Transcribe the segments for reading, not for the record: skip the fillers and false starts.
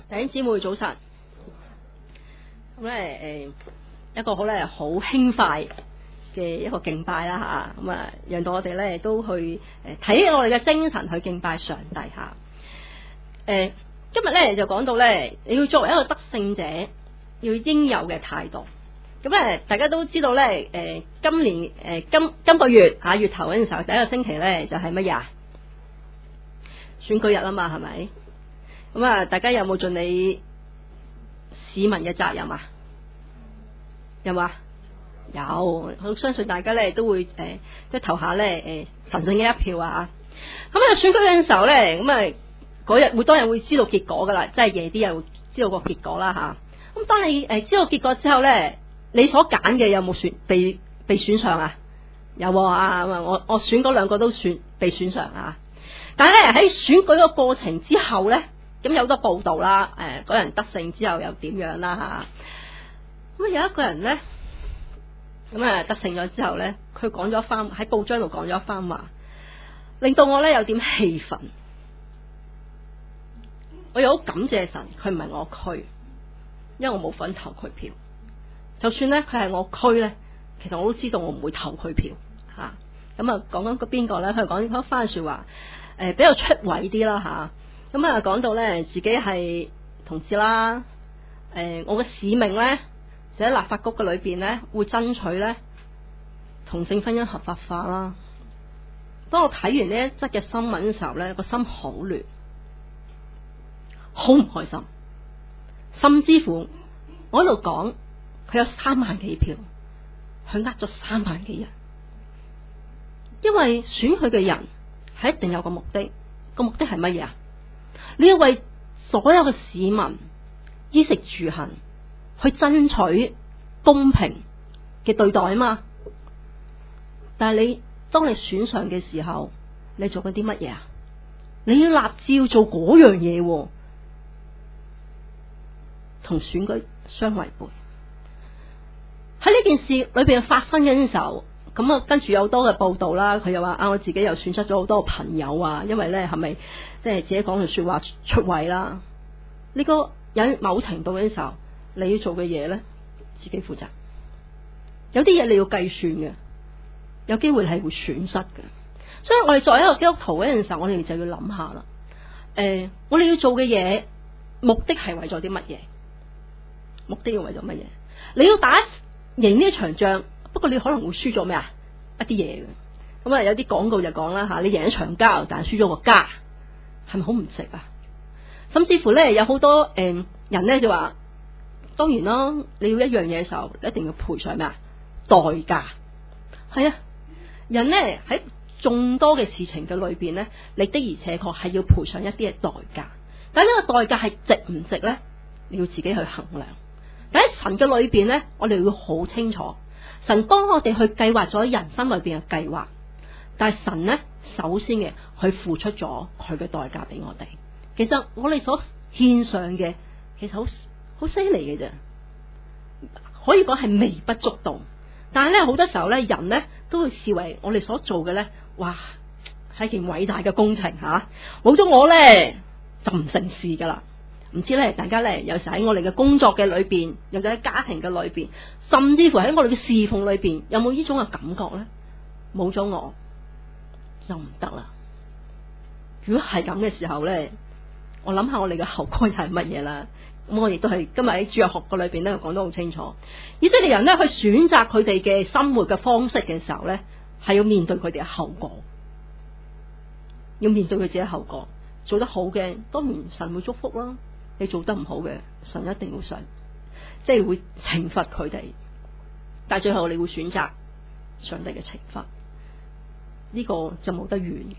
弟兄姊妹早晨，咁咧一個好輕快嘅一個敬拜啦吓，咁啊讓到我哋咧都去睇我哋嘅精神去敬拜上帝吓。今日咧就講到咧，你要作為一個得勝者，要應有嘅態度。咁咧大家都知道咧，今年今個月月頭嗰陣時候，第一個星期咧就係乜嘢啊？選舉日啊嘛，係咪？咁啊，大家有冇盡你市民嘅責任啊？有冇啊？有，我相信大家咧都會即係投下咧神聖嘅一票啊！咁啊，選舉嗰陣時候咧，咁啊嗰日當然會知道結果噶啦，即係夜啲又知道個結果啦吓。咁當你知道結果之後咧，你所揀嘅有冇被選上啊？有啊！我選嗰兩個都被選上啊！但係咧喺選舉個過程之後咧，咁有好多報道啦，嗰人得勝之後又點樣啦吓？咁有一個人咧，咁得勝咗之後咧，佢講咗番喺報章度講咗一番話，令到我咧有點氣憤。我又好感謝神，佢唔係我區，因為我冇份投佢票。就算咧佢係我區咧，其實我都知道我唔會投佢票吓。咁啊講緊個邊個咧？佢講一番說話，比較出位啲啦吓。咁啊講到咧自己係同志啦，我嘅使命咧就喺立法局嘅裏邊咧會爭取咧同性婚姻合法化啦。當我睇完呢一則嘅新聞嘅時候咧，個心好亂，好唔開心，甚至乎我喺度講佢有3萬幾票，佢呃咗3萬幾人，因為選佢嘅人係一定有個目的，個目的係乜嘢啊？你要為所有嘅市民衣食住行去爭取公平嘅對待啊嘛。但係當你選上嘅時候，你做緊啲乜嘢啊？你要立志要做嗰樣嘢，同選舉相違背。喺呢件事裏邊發生嘅時候，咁啊跟住有好多嘅報道啦，佢又話我自己又損失咗好多朋友啊，因為咧係咪即係自己講嘅說話出位啦？呢個有某程度嘅時候，你要做嘅嘢咧，自己負責。有啲嘢你要計算嘅，有機會係會損失嘅。所以我哋作為一個基督徒嗰陣時候，我哋就要諗下啦。我哋要做嘅嘢，目的係為咗啲乜嘢？目的要為咗乜嘢？你要打贏呢一場仗，不過你可能會輸咗咩啊？一啲嘢嘅。咁啊有啲廣告就講啦吓，你贏一場交，但係輸咗個家，係咪好唔值啊？甚至乎咧有好多人咧就話，當然啦，你要一樣嘢嘅時候，你一定要賠償咩啊？代價。係啊，人咧喺眾多嘅事情嘅裏邊咧，你的而且確係要賠償一啲嘅代價。但係呢個代價係值唔值咧？你要自己去衡量。但喺神嘅裏邊咧，我哋要好清楚，神幫我哋去計劃咗人生裏邊嘅計劃，但係神咧首先嘅去付出咗佢嘅代價俾我哋。其實我哋所獻上嘅，其實好犀利嘅啫，可以講係微不足道。但係咧好多時候咧，人咧都會視為我哋所做嘅咧，哇係件偉大嘅工程吓，冇咗我咧就唔成事噶啦。唔知咧，大家咧有時喺我哋嘅工作嘅裏邊，又或者喺家庭嘅裏邊，甚至乎喺我哋嘅侍奉裏邊，有冇呢種嘅感覺咧？冇咗我就唔得啦。如果係咁嘅時候咧，我諗下我哋嘅後果係乜嘢啦？咁我亦都係今日喺主日學嘅裏邊咧講得好清楚。以色列人咧去選擇佢哋嘅生活嘅方式嘅時候咧，係要面對佢哋嘅後果，要面對佢自己嘅後果。做得好嘅，當然神會祝福啦。你做得唔好嘅，神一定會即係會懲罰佢哋。但係最後你會選擇上帝嘅懲罰，呢個就冇得怨嘅。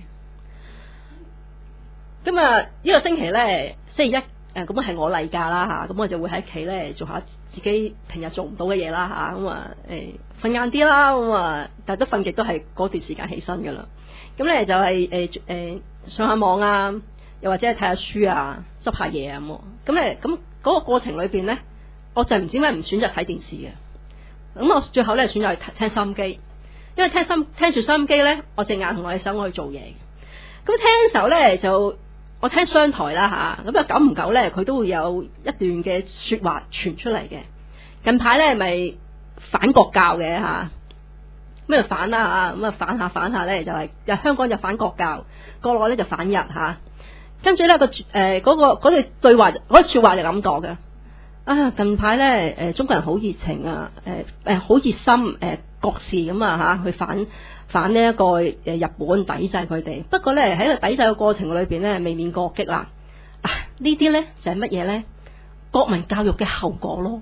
咁啊，呢個星期咧，星期一咁係我例假啦吓，咁我就會喺屋企咧做下自己平日做唔到嘅嘢啦吓，咁啊瞓晏啲啦，咁啊但係都瞓極都係嗰段時間起身噶啦。咁咧就係上下網啊。又或者係睇下書啊，執下嘢啊咁咧，咁嗰個過程裏邊咧，我就唔知咩唔選擇睇電視嘅。咁我最後咧選擇去聽收音機，因為聽住收音機咧，我隻眼同我隻手我去做嘢。咁聽嘅時候咧就我聽商台啦吓，咁啊久唔久咧，佢都會有一段嘅說話傳出嚟嘅。近排咧咪反國教嘅吓，咩反啦吓，咁啊反下咧就係香港就反國教，國內咧就反日吓。跟住咧嗰句對話嗰句說話就咁講嘅。啊，近排咧中國人好熱情啊，好熱心國事咁啊吓，去反呢一個日本抵制佢哋。不過咧喺個抵制嘅過程裏邊咧，未免過激啦。呢啲咧就係乜嘢咧？國民教育嘅後果咯。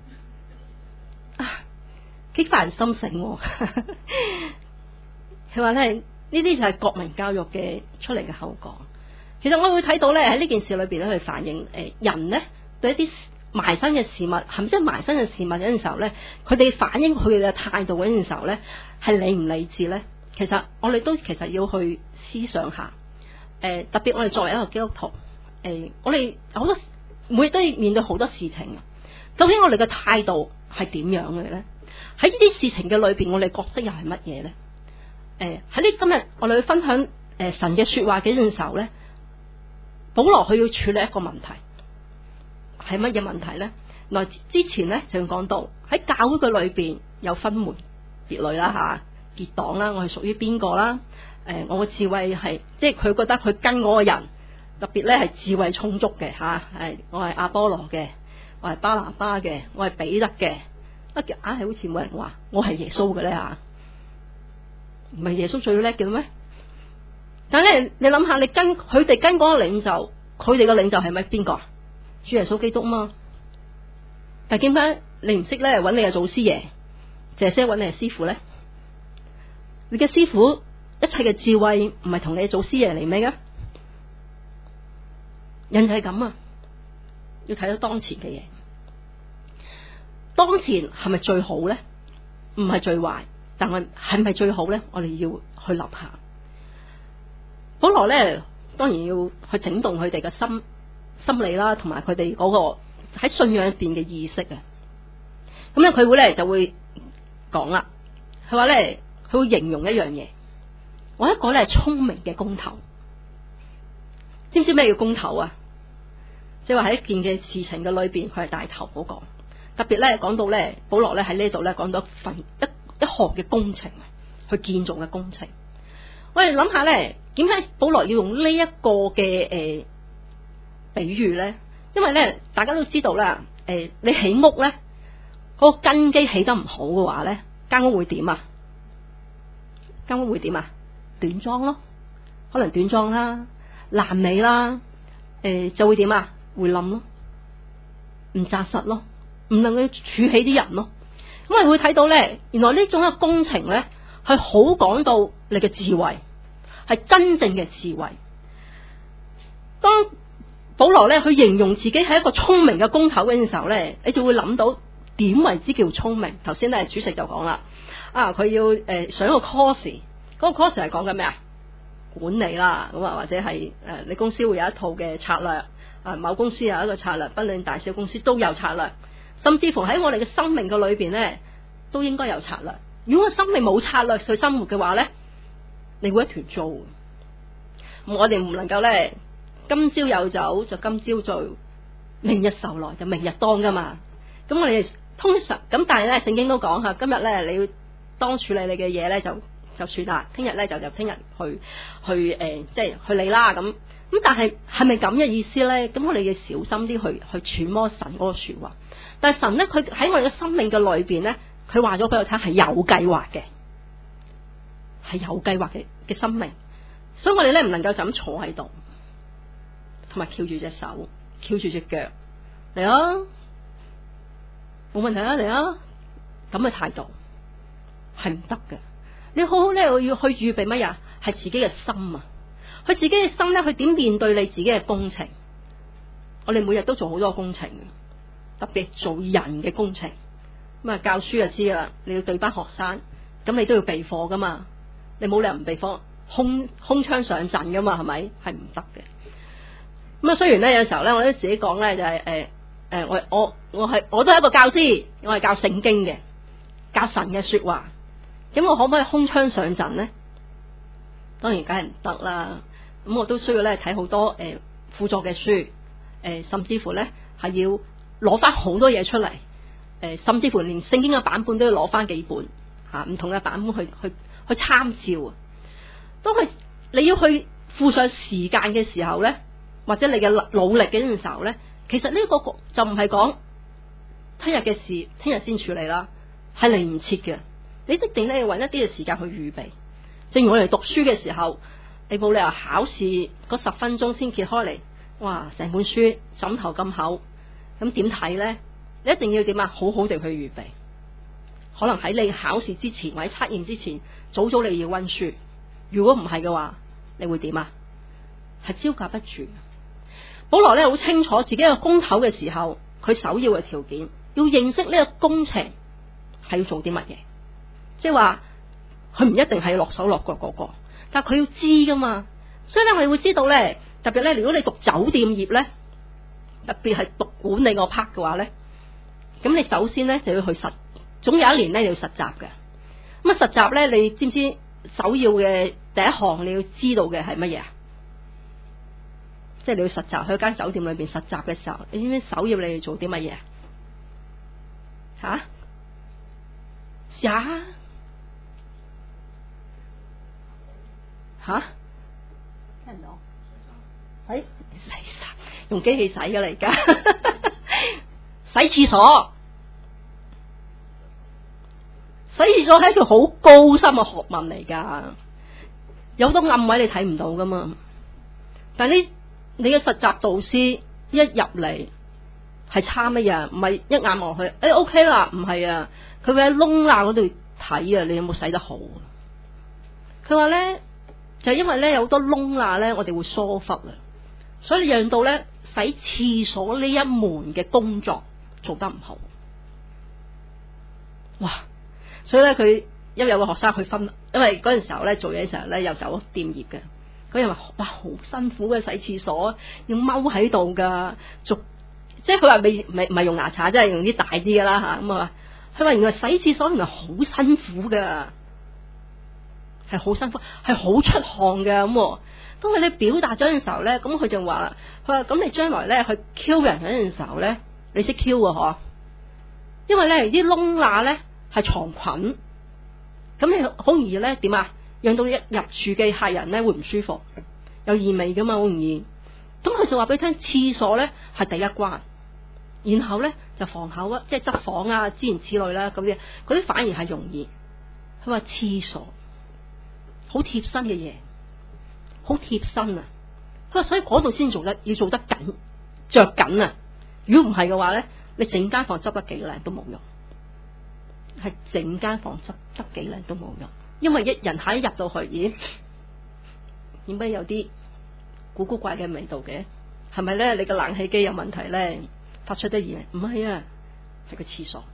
幾發人心醒喎。佢話咧呢啲就係國民教育嘅出嚟嘅後果。其實我會睇到咧喺呢件事裏邊咧去反映人咧對一啲埋身嘅事物，係咪即係埋身嘅事物嗰陣時候咧，佢哋反映佢哋嘅態度嗰陣時候咧，係理唔理智咧？其實我哋都其實要去思想下，特別我哋作為一個基督徒，我哋好多每日都要面對好多事情啊。究竟我哋嘅態度係點樣嘅咧？喺呢啲事情嘅裏邊，我哋角色又係乜嘢咧？喺呢今日我哋去分享神嘅說話嘅陣時候咧，保羅佢要處理一個問題。係乜嘢問題咧？來之前咧就講到喺教會嘅裏邊有分門別類啦吓，結黨啦，我係屬於邊個啦？我嘅智慧係即係佢覺得佢跟我嘅人特別咧係智慧充足嘅吓，係我係阿波羅嘅，我係巴拿巴嘅，我係彼得嘅，硬係好似冇人話我係耶穌嘅咧吓，唔係耶穌最叻嘅咩？但係咧你諗下，你跟佢哋跟嗰個領袖，佢哋嘅領袖係咪邊個啊？主耶穌基督嘛，但係點解你唔識咧揾你嘅祖師爺，淨係識揾你嘅師傅咧？你嘅師傅一切嘅智慧唔係同你嘅祖師爺嚟咩噶？人就係咁啊，要睇到當前嘅嘢，當前係咪最好咧？唔係最壞，但係係咪最好咧？我哋要去諗下。保羅咧，當然要去整頓佢哋嘅心理啦，同埋佢哋嗰個喺信仰入邊嘅意識啊。咁咧佢會咧就會講啦，佢話咧佢會形容一樣嘢，我一個咧聰明嘅工頭。知唔知咩叫工頭啊？即係話喺一件嘅事情嘅裏邊，佢係帶頭嗰個。特別咧講到咧，保羅咧喺呢度咧講到一項嘅工程，去建造嘅工程。我哋諗下咧，點解保羅要用呢一個嘅比喻咧？因為咧，大家都知道啦，你起屋咧，嗰個根基起得唔好嘅話咧，間屋會點啊？間屋會點啊？短樁咯，可能短樁啦，爛尾啦，就會點啊？會冧咯，唔紮實咯，唔能夠儲起啲人咯。咁我哋會睇到咧，原來呢種嘅工程咧，係好講到你嘅智慧，係真正嘅智慧。當保羅咧去形容自己係一個聰明嘅工頭嘅時候咧，你就會諗到點為之叫聰明。頭先咧主席就講啦，佢要上一個 course，嗰個 course 係講緊咩啊？管理啦，咁啊或者係你公司會有一套嘅策略，某公司有一個策略，不論大小公司都有策略，甚至乎喺我哋嘅生命嘅裏邊咧都應該有策略。如果個生命冇策略去生活嘅話咧，你會一團糟。我哋唔能夠咧，今朝有酒就今朝醉，明日愁來就明日當噶嘛。咁我哋通常咁，但係咧聖經都講吓，今日咧你要當處理你嘅嘢咧就算啦，聽日咧就聽日去即係去理啦咁。但係咪咁嘅意思咧？咁我哋要小心啲去揣摩神嗰個說話。但係神咧，佢喺我哋嘅生命嘅裏邊咧，佢話咗俾我聽係有計劃嘅，係有計劃嘅生命。所以我哋咧唔能夠就咁坐喺度，同埋翹住隻手，翹住隻腳嚟啊，冇問題啊，嚟啊，咁嘅態度係唔得嘅。你好好咧要去預備乜嘢？係自己嘅心啊，佢自己嘅心咧，佢點面對你自己嘅工程？我哋每日都做好多工程嘅，特別做人嘅工程。咁啊，教書就知啦，你要對班學生，咁你都要備課噶嘛，你冇理由唔備課，空槍上陣噶嘛，係咪？係唔得嘅。咁啊，雖然咧有時候咧，我都自己講咧就係我都係一個教師，我係教聖經嘅，教神嘅說話。咁我可唔可以空槍上陣咧？當然梗係唔得啦。 咁我都需要咧睇好多輔助嘅書，甚至乎咧係要攞翻好多嘢出嚟，甚至乎連聖經嘅版本都要攞翻幾本吓，唔同嘅版本去參照啊。當你要去付上時間嘅時候咧，或者你嘅努力嘅時候咧，其實呢個就唔係講聽日嘅事，聽日先處理啦，係嚟唔切嘅。你一定咧要搵一啲嘅時間去預備。正如我哋讀書嘅時候，你冇理由考試嗰10分鐘先揭開嚟，哇！成本書枕頭咁厚，咁點睇咧？你一定要點啊？好好地去預備。可能喺你考試之前或者測驗之前，早你要溫書。如果唔係嘅話，你會點啊？係招架不住。保羅咧好清楚自己有工頭嘅時候，佢首要嘅條件要認識呢個工程係要做啲乜嘢，即係話佢唔一定係落手落腳嗰個，但係佢要知噶嘛。所以咧我哋會知道咧，特別咧如果你讀酒店業咧，特別係讀管理個 part 嘅話咧，咁你首先咧就要去總有一年咧你要實習嘅。咁啊實習咧，你知唔知首要嘅第一項你要知道嘅係乜嘢啊？即係你要實習去間酒店裏邊實習嘅時候，你知唔知首要你要做啲乜嘢啊？試下吓？聽唔到？洗衫用機器洗㗎啦而家，洗廁所。洗廁所係一條好高深嘅學問嚟噶，有好多暗位你睇唔到噶嘛。但係你嘅實習導師一入嚟係差乜嘢？唔係一眼望去，OK 啦，唔係啊，佢會喺窿罅嗰度睇啊，你有冇洗得好？佢話咧就因為咧有好多窿罅咧，我哋會疏忽啊，所以讓到咧洗廁所呢一門嘅工作做得唔好。哇！所以咧，佢因為有個學生去分，因為嗰陣時候咧做嘢嘅時候咧又走店業嘅，佢又話哇好辛苦嘅洗廁所，要踎喺度噶，即係佢話唔係用牙刷，即係用啲大啲噶啦吓咁啊。佢話原來洗廁所原來好辛苦噶，係好辛苦，係好出汗嘅咁。當佢你表達咗嘅時候咧，咁佢就話啦，佢話咁你將來咧去 Q 人嗰陣時候咧，你識 Q 嘅嗬？因為咧啲窿罅咧。係藏菌，咁你好容易咧點啊？讓到一入住嘅客人咧會唔舒服，有異味噶嘛，好容易。咁佢就話俾你聽，廁所咧係第一關，然後咧就房口啊，即係執房啊，諸如此類啦，咁嗰啲反而係容易。佢話廁所好貼身嘅嘢，好貼身啊。佢話所以嗰度先要做得緊，着緊啊。如果唔係嘅話咧，你整間房執得幾靚都冇用。係整間房執得幾靚都冇用，因為一人一入到去，咦，點解有啲古古怪嘅味道嘅？係咪咧？你個冷氣機有問題咧？發出啲異味？唔係啊，係個廁所。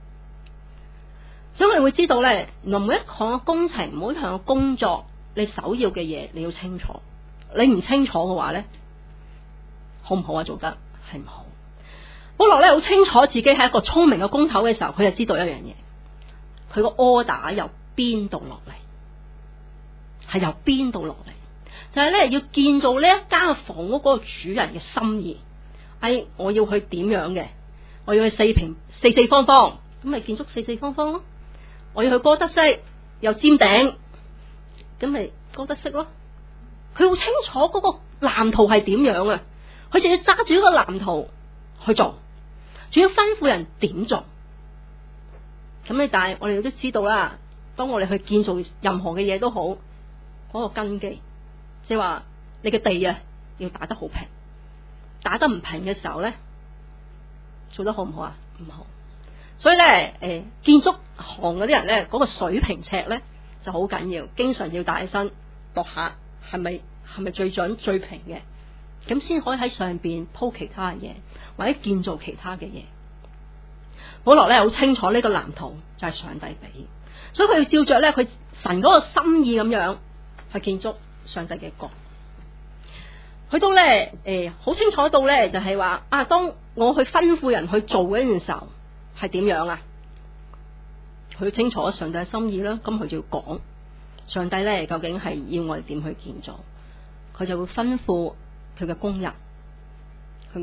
所以我哋會知道咧，原來每一項嘅工程，每一項嘅工作，你首要嘅嘢你要清楚。你唔清楚嘅話咧，好唔好啊？做得係唔好。保羅咧好清楚自己係一個聰明嘅工頭嘅時候，佢就知道一樣嘢。佢個 order 由邊度落嚟？係由邊度落嚟？就係咧要建造呢一間房屋嗰個主人嘅心意。我要去點樣嘅？我要去四四方方，咁咪建築四四方方咯。我要去哥德式又尖頂，咁咪哥德式咯。佢好清楚嗰個藍圖係點樣啊？佢就要揸住呢個藍圖去做，仲要吩咐人點做。咁咧，但係我哋都知道啦，當我哋去建造任何嘅嘢都好，嗰個根基，即係話你嘅地啊，要打得好平，打得唔平嘅時候咧，做得好唔好啊？唔好。所以咧，建築行嗰啲人咧，嗰個水平尺咧就好緊要，經常要帶起身度下，係咪最準最平嘅，咁先可以喺上邊鋪其他嘅嘢，或者建造其他嘅嘢。保羅咧好清楚呢個藍圖就係上帝俾，所以佢要照着咧佢神嗰個心意咁樣去建築上帝嘅國。去到咧好清楚到咧就係話當我去吩咐人去做嗰陣時候係點樣啊？佢清楚上帝嘅心意啦，咁佢就要講上帝咧究竟係要我哋點去建造。 佢就會吩咐佢嘅工人，點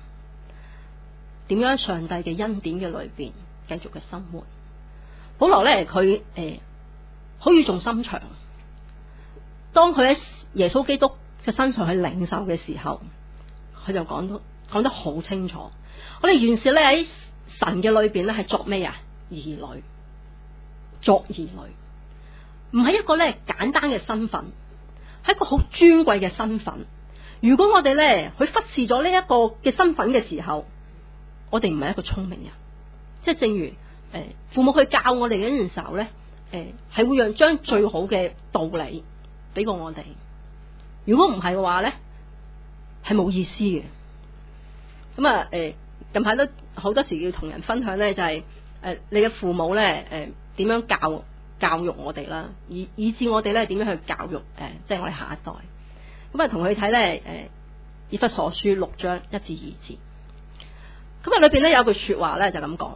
樣喺上帝嘅恩典嘅裏邊繼續嘅生活。保羅咧佢好語重心長，當佢喺耶穌基督嘅身上去領受嘅時候，佢就講得好清楚。我哋原是咧喺神嘅裏邊咧係作咩啊？兒女，作兒女，唔係一個咧簡單嘅身份，係一個好尊貴嘅身份。如果我哋咧去忽視咗呢一個嘅身份嘅時候，我哋唔係一個聰明人。即係正如父母去教我哋嗰陣時候咧，係會將最好嘅道理俾過我哋。如果唔係嘅話咧，係冇意思嘅。咁啊，近排都好多時要同人分享咧，就係你嘅父母咧，點樣教育我哋啦，以致我哋咧點樣去教育即係我哋下一代。咁啊，同佢睇咧，以弗所書6章1至2節。咁啊，裏邊咧有句說話咧就咁講，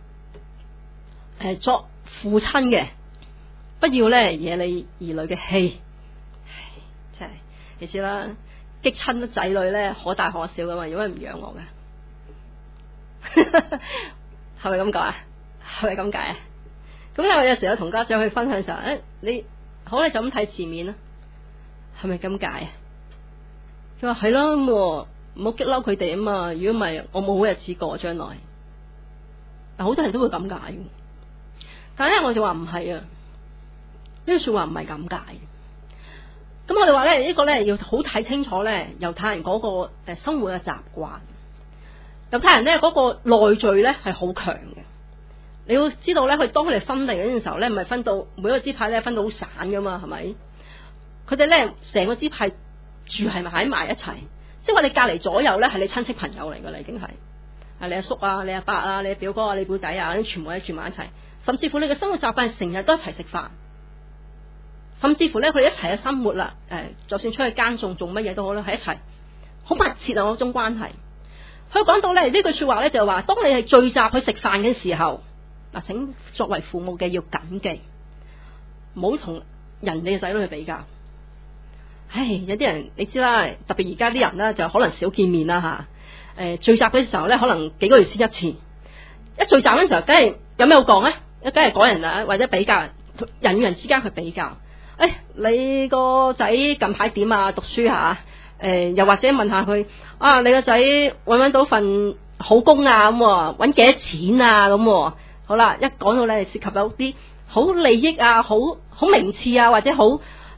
作父親嘅不要咧惹你兒女嘅氣，即係你知啦，激親啲仔女咧可大可小噶嘛，如果唔養我嘅，係咪咁講啊？係咪咁解啊？咁咧我有時候同家長去分享嘅時候，你好咧就咁睇字面啦，係咪咁解啊？佢話係咯，唔好激嬲佢哋啊嘛，如果唔係我冇好日子過將來。嗱，好多人都會咁解，但係咧我就話唔係啊，呢句說話唔係咁解。咁我哋話咧呢個咧要好睇清楚咧猶太人嗰個生活嘅習慣。猶太人咧嗰個內聚咧係好強嘅。你要知道咧，當佢哋分地嗰陣時候咧，唔係分到每一個支派咧分到好散噶嘛，係咪？佢哋咧成個支派住係咪喺埋一齊？即係我哋隔籬左右咧係你親戚朋友嚟噶啦，已經係你阿叔啊、你阿伯啊、你阿表哥啊、你表弟啊，啲全部咧住埋一齊。甚至乎你嘅生活習慣成日都一齊食飯，甚至乎咧佢哋一齊嘅生活啦，就算出去耕種做乜嘢都好啦，喺一齊好密切啊嗰種關係。佢講到咧呢句說話咧就係話，當你係聚集去食飯嘅時候，嗱，請作為父母嘅要謹記，唔好同人哋嘅仔女去比較。唉，有啲人你知啦，特別而家啲人咧就可能少見面啦吓，聚集嘅時候咧可能幾個月先一次，一聚集嘅時候，梗係有咩好講咧？梗係講人啊，或者比較人與人之間去比較。你個仔近排點啊？讀書吓？又或者問下佢啊，你個仔搵到份好工啊？咁搵幾多錢啊？咁好啦，一講到咧涉及有啲好利益啊，好名次啊，或者好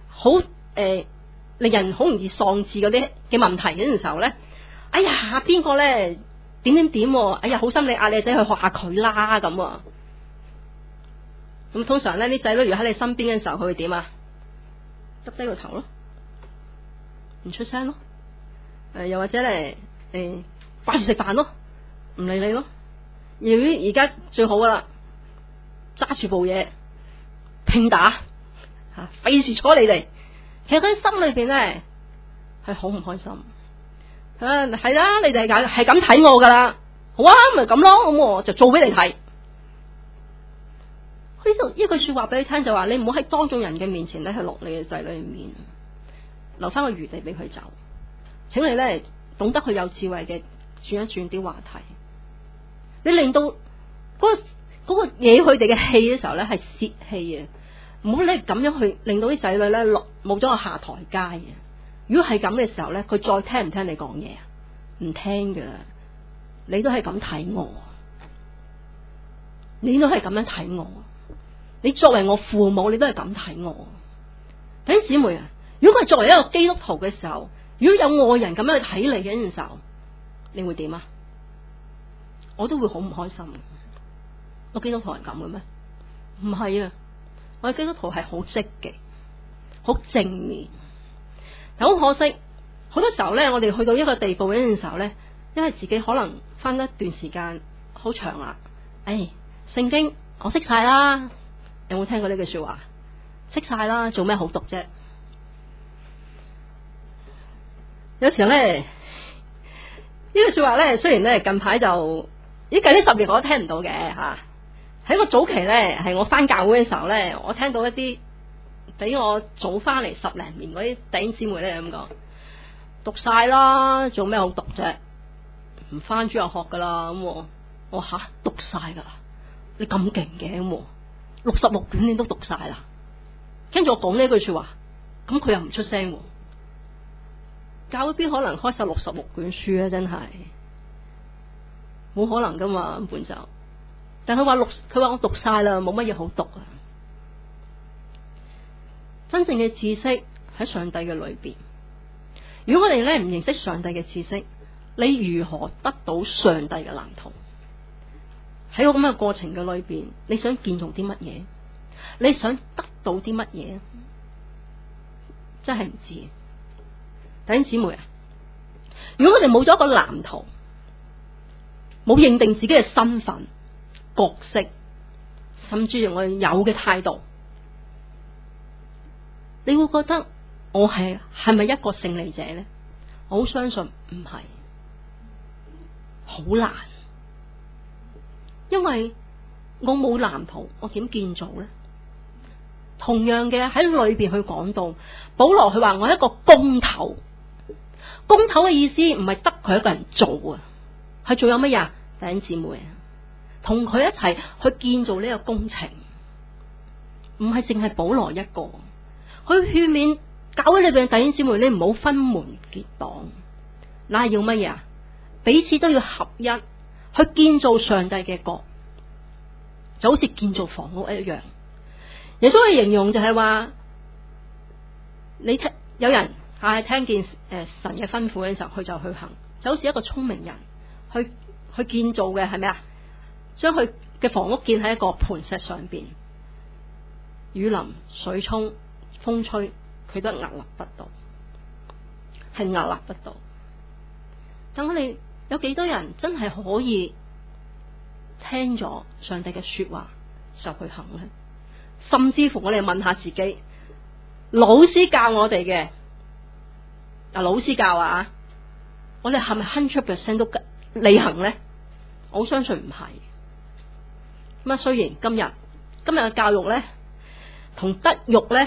令人好容易喪志嗰啲嘅問題嗰陣時候咧，哎呀，邊個咧點？哎呀，好心你嗌你仔去學下佢啦咁。咁通常咧啲仔女如果喺你身邊嘅時候，佢會點啊？耷低個頭咯，唔出聲咯。又或者咧掛住食飯咯，唔理你咯。而家最好噶啦，揸住部嘢拼打吓，費事睬你哋。其實佢心裏邊咧係好唔開心。係啦，你哋係咁睇我噶啦，好啊，咪咁咯，咁我就做俾你睇。呢度一句說話俾你聽就話，你唔好喺當眾人嘅面前咧去落你嘅仔女嘅面，留翻個餘地俾佢走。請你咧懂得去有智慧嘅轉一轉啲話題，你令到嗰個惹佢哋嘅氣嘅時候咧係泄氣嘅。唔好咧咁樣去令到啲仔女咧落冇咗個下台階嘅。如果係咁嘅時候咧，佢再聽唔聽你講嘢啊？唔聽噶啦，你都係咁睇我，你都係咁樣睇我。你作為我父母，你都係咁睇我。弟兄姊妹啊，如果佢作為一個基督徒嘅時候，如果有外人咁樣去睇你嘅時候，你會點啊？我都會好唔開心。我基督徒係咁嘅咩？唔係啊。我哋基督徒係好積極、好正面，但好可惜，好多時候咧，我哋去到一個地步嗰陣時候咧，因為自己可能返一段時間好長啦，聖經我識晒啦，有冇聽過呢句說話？識晒啦，做咩好讀啫？有時候咧，呢句說話咧，雖然咧近排就近呢10年我都聽唔到嘅吓。喺個早期咧，係我返教會嘅時候咧，我聽到一啲俾我早翻嚟10零年嗰啲弟兄姊妹咧咁講，讀晒啦，做咩好讀啫？唔翻主日學噶啦。咁我吓讀晒噶啦，你咁勁嘅咁，66卷你都讀晒啦。跟住我講呢句說話，咁佢又唔出聲。教會邊可能開晒66卷書啊？真係冇可能噶嘛，根本就。但佢話我讀晒啦，冇乜嘢好讀啊。真正嘅知識喺上帝嘅裏邊。如果我哋咧唔認識上帝嘅知識，你如何得到上帝嘅藍圖？喺個咁嘅過程嘅裏邊，你想見重啲乜嘢？你想得到啲乜嘢？真係唔知。弟兄姊妹啊，如果我哋冇咗一個藍圖，冇認定自己嘅身份、角色，甚至乎我哋有嘅態度，你會覺得我係咪一個勝利者呢？我好相信唔係，好難，因為我冇藍圖，我點建造呢？同樣嘅喺裏邊去講到，保羅佢話我係一個工頭。工頭嘅意思唔係得佢一個人做啊，係做有乜嘢？弟兄姊妹啊，同佢一齊去建造呢個工程，唔係淨係保羅一個。佢勸勉教會裏邊嘅弟兄姊妹，你唔好分門結黨，那係要乜嘢？彼此都要合一，去建造上帝嘅國，就好似建造房屋一樣。耶穌嘅形容就係話，你聽有人聽見神嘅吩咐嘅時候，佢就去行，就好似一個聰明人去建造嘅係咩啊？將佢嘅房屋建喺一個磐石上邊，雨淋水沖風吹，佢都屹立不倒，係屹立不倒。但我哋有幾多人真係可以聽咗上帝嘅說話就去行呢？甚至乎我哋問下自己，老師教我哋嘅，老師教啊，我哋係咪 100% 都履行呢？我相信唔係。咁啊，雖然今日嘅教育咧，同德育咧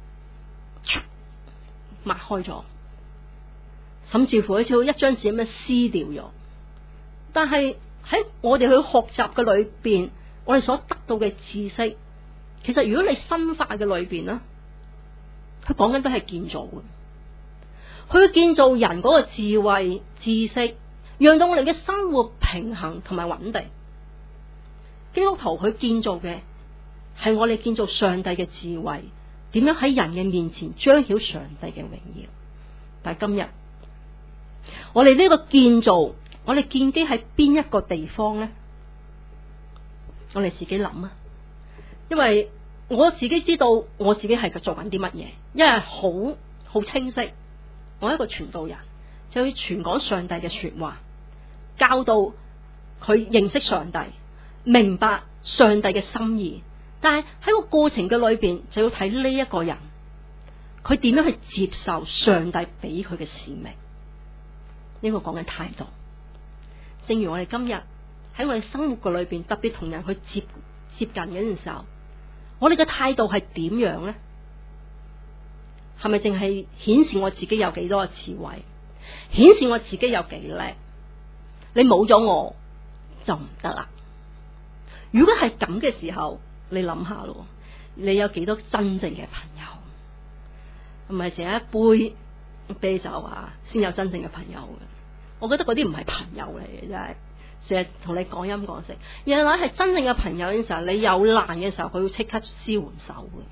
擘開咗，甚至乎好似一張紙咁樣撕掉咗。但係喺我哋去學習嘅裏邊，我哋所得到嘅知識，其實如果你深化嘅裏邊咧，佢講緊都係建造嘅，佢建造人嗰個智慧知識，讓到我哋嘅生活平衡同埋穩定。基督徒佢建造嘅係我哋建造上帝嘅智慧，點樣喺人嘅面前彰顯上帝嘅榮耀。但係今日我哋呢個建造，我哋建基喺邊一個地方呢？我哋自己諗啊，因為我自己知道我自己係做緊啲乜嘢，因為好清晰，我係一個傳道人，就要傳講上帝嘅說話，教導佢認識上帝，明白上帝嘅心意。但係喺個過程嘅裏邊，就要睇呢一個人，佢點樣去接受上帝俾佢嘅使命。呢個講緊態度。正如我哋今日喺我哋生活嘅裏邊，特別同人去接近嘅陣時候，我哋嘅態度係點樣呢？係咪淨係顯示我自己有幾多嘅智慧，顯示我自己有幾叻？你冇咗我就唔得啦。如果係咁嘅時候，你諗下咯，你有幾多真正嘅朋友？唔係淨係一杯啤酒啊，先有真正嘅朋友嘅。我覺得嗰啲唔係朋友嚟嘅，真係成日同你講飲講食。原來係真正嘅朋友嘅時候，你有難嘅時候，佢會即刻施援手嘅，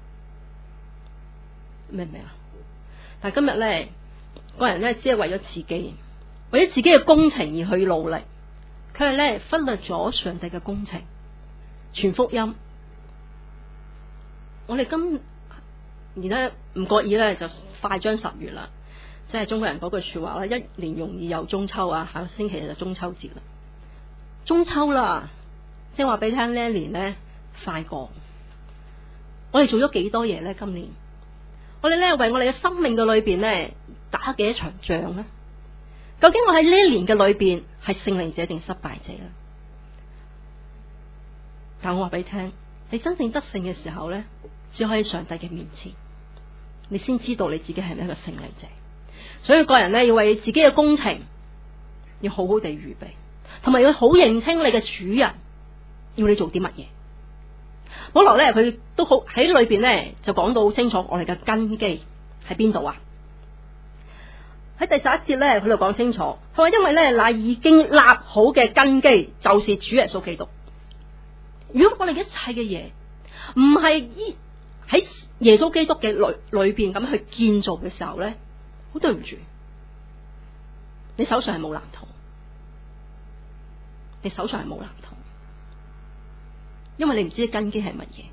明唔明啊？但係今日咧，個人咧只係為咗自己，為咗自己嘅工程而去努力，佢係咧忽略咗上帝嘅工程，傳福音。我哋而家唔覺意咧就快將10月啦，即係中國人嗰句說話啦，一年容易又中秋啊，下個星期就中秋節啦，中秋啦，即係話俾你聽呢一年咧快過。我哋做咗幾多嘢咧？今年我哋咧為我哋嘅生命嘅裏邊咧打幾多場仗咧？究竟我喺呢一年嘅裏邊係勝利者定失敗者咧？但我話俾你聽，你真正得勝嘅時候咧， 只可以喺上帝嘅面前，你先知道你自己係咪一個勝利者。所以個人咧要為自己嘅工程要好好地預備，同埋要好認清你嘅主人要你做啲乜嘢。保羅咧佢都好喺裏邊咧就講到好清楚我哋嘅根基喺邊度啊。喺第11節咧佢就講清楚，佢話因為咧那已經立好嘅根基就是主耶穌基督。如果我哋一切嘅嘢唔係喺耶穌基督嘅裏邊咁去建造嘅時候咧，好對唔住，你手上係冇藍圖，你手上係冇藍圖，因為你唔知根基係乜嘢。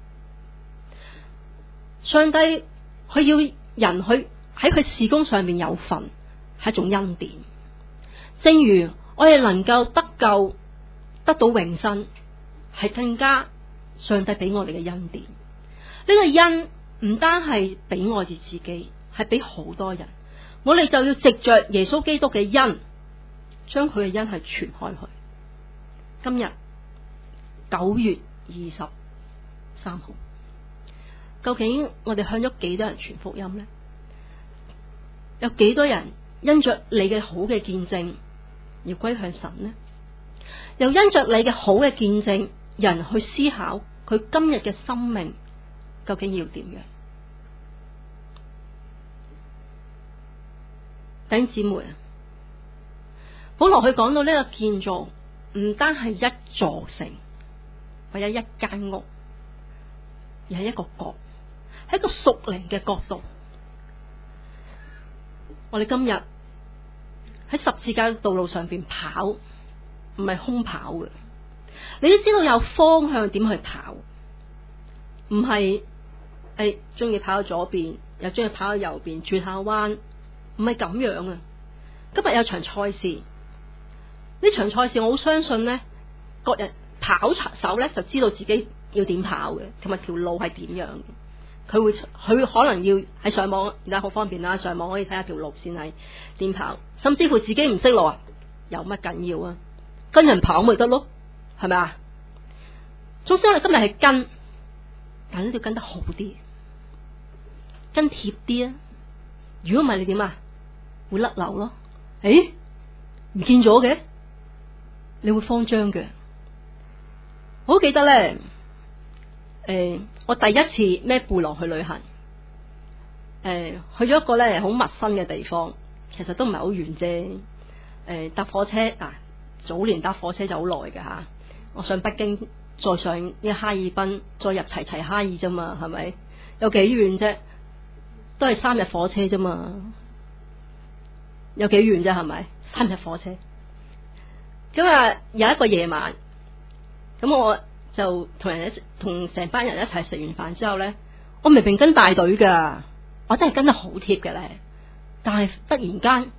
上帝佢要人去喺佢事工上面有份，係一種恩典。正如我哋能夠得救得到永生，係更加上帝俾我哋嘅恩典。呢個恩唔單係俾我哋自己，係俾好多人。我哋就要藉着耶穌基督嘅恩，將佢嘅恩係傳開去。今日9月23號，究竟我哋向咗幾多人傳福音呢？有幾多人因着你嘅好嘅見證而歸向神呢？又因着你嘅好嘅見證，人去思考佢今日嘅生命究竟要點樣？弟兄姊妹啊，保羅佢講到呢個建造唔單係一座城或者一間屋，而係一個國，係一個屬靈嘅角度。我哋今日喺十字架嘅道路上邊跑，唔係空跑嘅。你都知道有方向點去跑，唔係中意跑到左邊，又中意跑到右邊，轉下彎，唔係咁樣啊！今日有場賽事，呢場賽事我好相信呢，各人跑手呢就知道自己要點跑嘅，同埋條路係點樣嘅。佢可能要喺上網，而家好方便啦，上網可以睇下條路線係點跑，甚至乎自己唔識路啊，有乜緊要啊？跟人跑咪得咯，係咪啊？總之我哋今日係跟，但係都要跟得好啲，跟貼啲啊！如果唔係你點啊？會甩漏咯。唔見咗嘅，你會慌張嘅。我好記得咧，我第一次孭背囊去旅行，去咗一個咧好陌生嘅地方，其實都唔係好遠啫。搭火車啊，早年搭火車就好耐嘅吓。我上北京，再上呢哈爾濱，再入齊齊哈爾啫嘛，係咪？有幾遠啫？都係3日火車啫嘛，有幾遠啫？係咪？3日火車。咁啊，有一個夜晚，咁我就同成班人一齊食完飯之後咧，我明明跟大隊噶，我真係跟得好貼嘅咧，但係突然間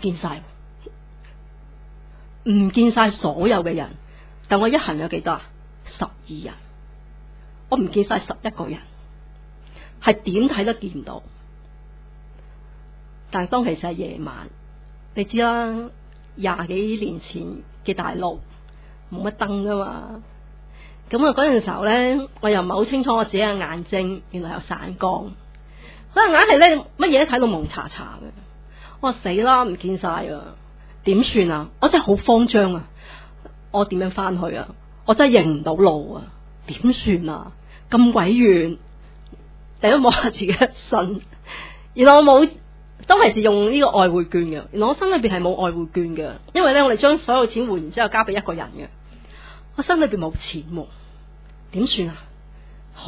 唔見晒所有嘅人，但我一行有幾多啊？12人，我唔見晒11個人，係點睇都見唔到。但係當其實係夜晚，你知啦，20幾年前嘅大陸冇乜燈噶嘛。咁啊，嗰陣時候咧，我又唔係好清楚我自己嘅眼睛，原來有散光，所以硬係咧乜嘢都睇到蒙查查嘅。我話死啦，唔見晒啊，點算啊？我真係好慌張啊！我點樣翻去啊？我真係認唔到路啊！點算啊？咁鬼遠，第一摸下自己一身，原來我冇，當其時用呢個外匯券嘅，原來我心裏邊係冇外匯券嘅，因為咧我哋將所有錢換完之後交俾一個人嘅，我心裏邊冇錢喎，點算啊？